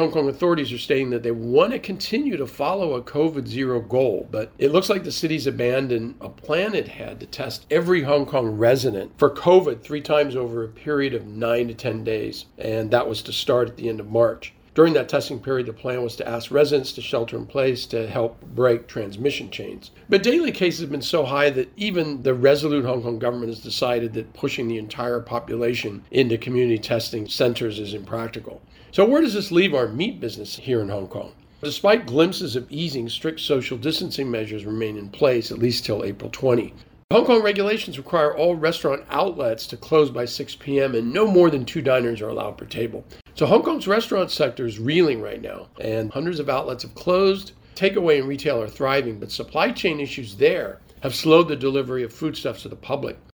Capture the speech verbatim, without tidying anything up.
Hong Kong authorities are stating that they want to continue to follow a COVID zero goal, but it looks like the city's abandoned a plan it had to test every Hong Kong resident for COVID three times over a period of nine to ten days, and that was to start at the end of March. During that testing period, the plan was to ask residents to shelter in place to help break transmission chains. But daily cases have been so high that even the resolute Hong Kong government has decided that pushing the entire population into community testing centers is impractical. So where does this leave our meat business here in Hong Kong? Despite glimpses of easing, strict social distancing measures remain in place at least till April twentieth. Hong Kong regulations require all restaurant outlets to close by six p.m. and no more than two diners are allowed per table. So Hong Kong's restaurant sector is reeling right now, and hundreds of outlets have closed. Takeaway and retail are thriving, but supply chain issues there have slowed the delivery of foodstuffs to the public.